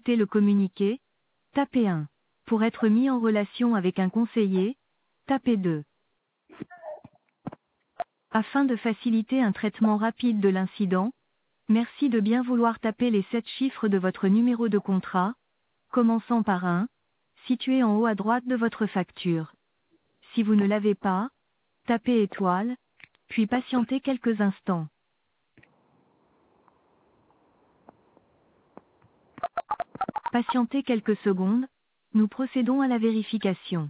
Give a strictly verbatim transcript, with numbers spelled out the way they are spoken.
écouter le communiqué, tapez un. Pour être mis en relation avec un conseiller, tapez deux. Afin de faciliter un traitement rapide de l'incident, merci de bien vouloir taper les sept chiffres de votre numéro de contrat, commençant par un, situé en haut à droite de votre facture. Si vous ne l'avez pas, tapez étoile, puis patientez quelques instants. Patientez quelques secondes, nous procédons à la vérification.